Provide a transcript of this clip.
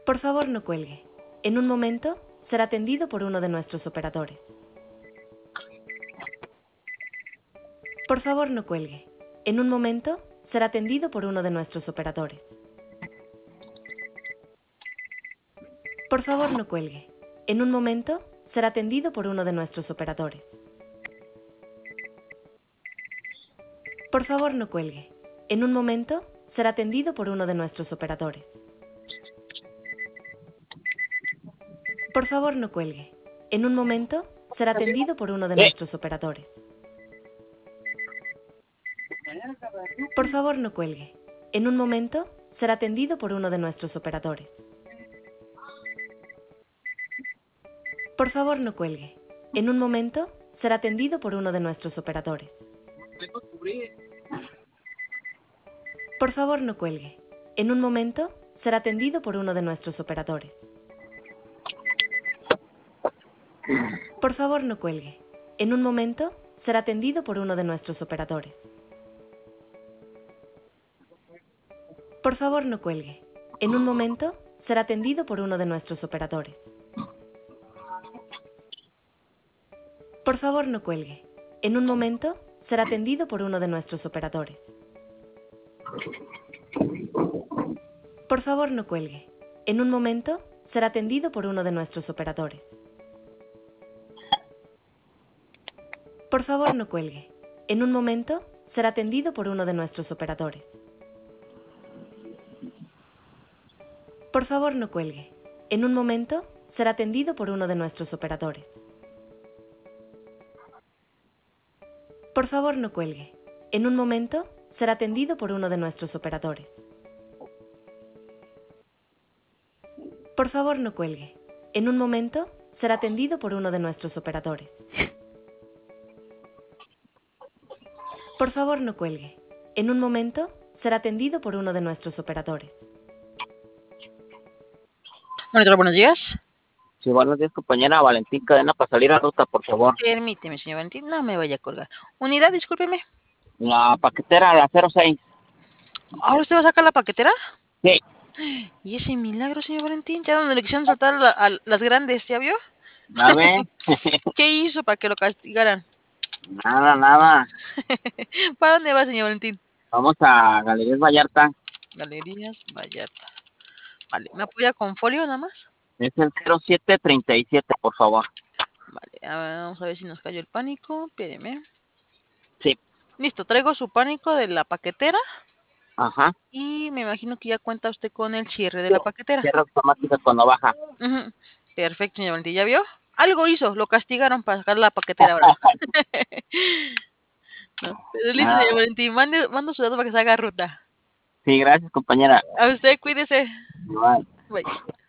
Por favor, no cuelgue. En un momento, será atendido por uno de nuestros operadores. Por favor, no cuelgue. En un momento, será atendido por uno de nuestros operadores. Por favor, no cuelgue. En un momento, será atendido por uno de nuestros operadores. Por favor, no cuelgue. En un momento, será atendido por uno de nuestros operadores. Por favor, no cuelgue. En un momento, será atendido por uno de nuestros operadores. Por favor, no cuelgue. En un momento, será atendido por uno de nuestros operadores. Por favor, no cuelgue. En un momento, será atendido por uno de nuestros operadores. Por favor, no cuelgue. En un momento, será atendido por uno de nuestros operadores. Por favor, no cuelgue. En un momento, será atendido por uno de nuestros operadores. Por favor, no cuelgue. En un momento, será atendido por uno de nuestros operadores. Por favor, no cuelgue. En un momento, será atendido por uno de nuestros operadores. Por favor, no cuelgue. En un momento, será atendido por uno de nuestros operadores. Por favor, no cuelgue. En un momento, será atendido por uno de nuestros operadores. Por favor, no cuelgue. En un momento, será atendido por uno de nuestros operadores. Por favor, no cuelgue. En un momento, será atendido por uno de nuestros operadores. Por favor, no cuelgue. En un momento, será atendido por uno de nuestros operadores. Por favor, no cuelgue. En un momento, será atendido por uno de nuestros operadores. Monitor, buenos días. Sí, buenos días, compañera. Valentín Cadena, para salir a ruta, por favor. Permíteme, señor Valentín, no me vaya a colgar. Unidad, discúlpeme. La paquetera, la 06. ¿Ahora usted va a sacar la paquetera? Sí. ¿Y ese milagro, señor Valentín? Ya donde le quisieron soltar a las grandes, ¿ya vio? ¿Ya ve? ¿Qué hizo para que lo castigaran? Nada. ¿Para dónde va, señor Valentín? Vamos a Galerías Vallarta. Galerías Vallarta. Vale, ¿me apoya con folio nada más? Es el 0737, por favor. Vale, vamos a ver si nos cayó el pánico. Espéreme. Sí. Listo, traigo su pánico de la paquetera. Ajá. Y me imagino que ya cuenta usted con el cierre de la paquetera. Cierre automático cuando baja. Perfecto, señor Valentín. ¿Ya vio? Algo hizo, lo castigaron para sacar la paquetera ahora. No, pero listo, señor Valentín. Mando su dato para que se haga ruta. Sí, gracias, compañera. A usted, cuídese. Igual. Bye.